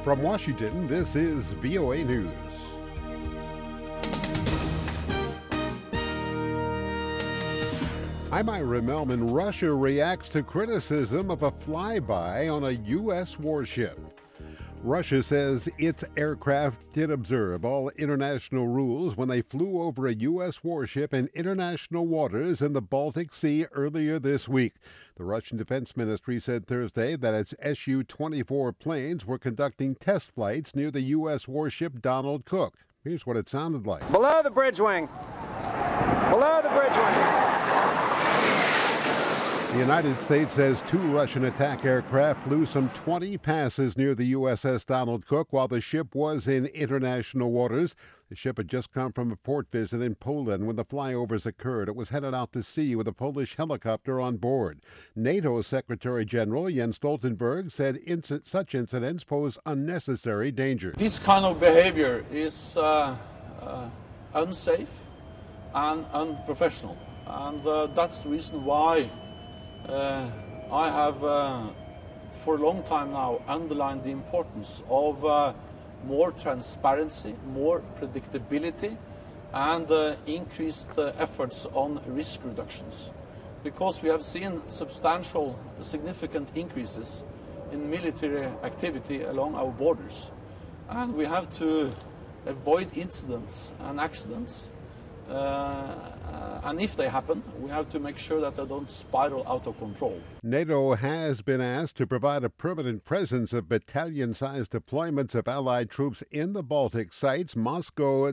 From Washington, this is VOA News. I'm Ira Melman. Russia reacts to criticism of a flyby on a U.S. warship. Russia says its aircraft did observe all international rules when they flew over a U.S. warship in international waters in the Baltic Sea earlier this week. The Russian Defense Ministry said Thursday that its Su-24 planes were conducting test flights near the U.S. warship Donald Cook. Here's what it sounded like. Below the bridge wing. Below the bridge wing. The United States says 2 Russian attack aircraft flew some 20 passes near the USS Donald Cook while the ship was in international waters. The ship had just come from a port visit in Poland when the flyovers occurred. It was headed out to sea with a Polish helicopter on board. NATO Secretary General Jens Stoltenberg said such incidents pose unnecessary danger. This kind of behavior is unsafe and unprofessional, and that's the reason why I have, for a long time now, underlined the importance of more transparency, more predictability, and increased efforts on risk reductions. Because we have seen substantial, significant increases in military activity along our borders. And we have to avoid incidents and accidents. And if they happen, we have to make sure that they don't spiral out of control. NATO has been asked to provide a permanent presence of battalion-sized deployments of Allied troops in the Baltic states. Moscow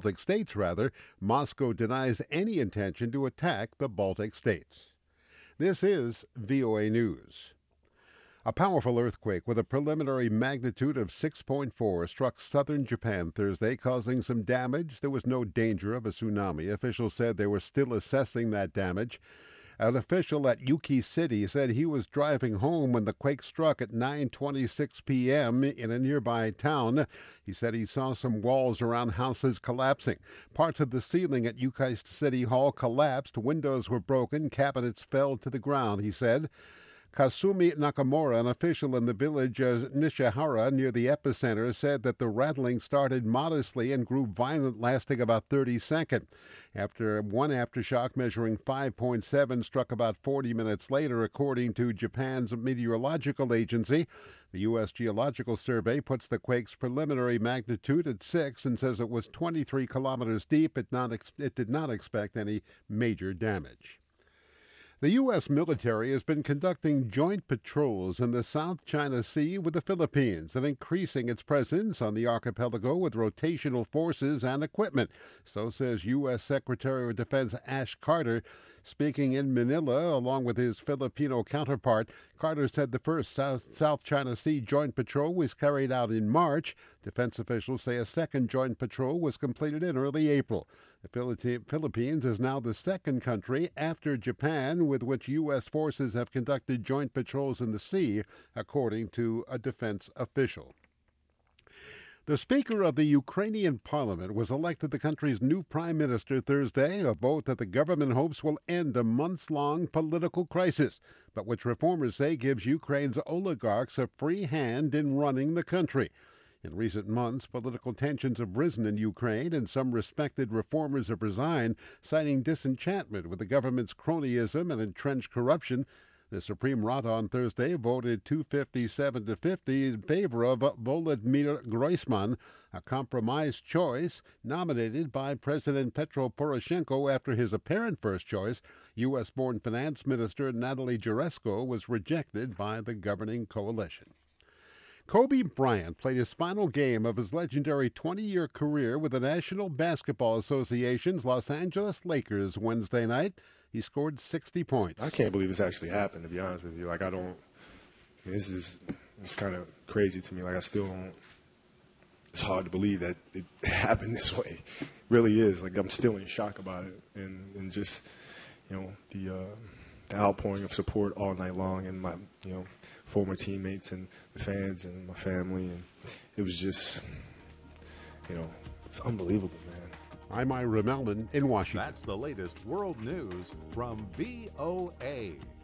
denies any intention to attack the Baltic states. This is VOA News. A powerful earthquake with a preliminary magnitude of 6.4 struck southern Japan Thursday, causing some damage. There was no danger of a tsunami. Officials said they were still assessing that damage. An official at Yuki City said he was driving home when the quake struck at 9:26 p.m. in a nearby town. He said he saw some walls around houses collapsing. Parts of the ceiling at Yuki City Hall collapsed. Windows were broken. Cabinets fell to the ground, he said. Kasumi Nakamura, an official in the village Nishihara near the epicenter, said that the rattling started modestly and grew violent, lasting about 30 seconds. One aftershock measuring 5.7 struck about 40 minutes later, according to Japan's meteorological agency. The U.S. Geological Survey puts the quake's preliminary magnitude at 6 and says it was 23 kilometers deep. It did not expect any major damage. The U.S. military has been conducting joint patrols in the South China Sea with the Philippines and increasing its presence on the archipelago with rotational forces and equipment. So says U.S. Secretary of Defense Ash Carter. Speaking in Manila along with his Filipino counterpart, Carter said the first South China Sea joint patrol was carried out in March. Defense officials say a second joint patrol was completed in early April. The Philippines is now the second country after Japan with which U.S. forces have conducted joint patrols in the sea, according to a defense official. The Speaker of the Ukrainian Parliament was elected the country's new prime minister Thursday, a vote that the government hopes will end a months-long political crisis, but which reformers say gives Ukraine's oligarchs a free hand in running the country. In recent months, political tensions have risen in Ukraine, and some respected reformers have resigned, citing disenchantment with the government's cronyism and entrenched corruption. The Supreme Rada on Thursday voted 257 to 50 in favor of Volodymyr Groysman, a compromise choice nominated by President Petro Poroshenko after his apparent first choice, U.S.-born finance minister Natalie Jaresko, was rejected by the governing coalition. Kobe Bryant played his final game of his legendary 20-year career with the National Basketball Association's Los Angeles Lakers Wednesday night. He scored 60 points. I can't believe this actually happened, to be honest with you. It's kind of crazy to me. I still don't, it's hard to believe that it happened this way. It really is. I'm still in shock about it. And just, the outpouring of support all night long, and my, former teammates and the fans and my family. And it was just, it's unbelievable, man. I'm Ira Melman in Washington. That's the latest world news from VOA.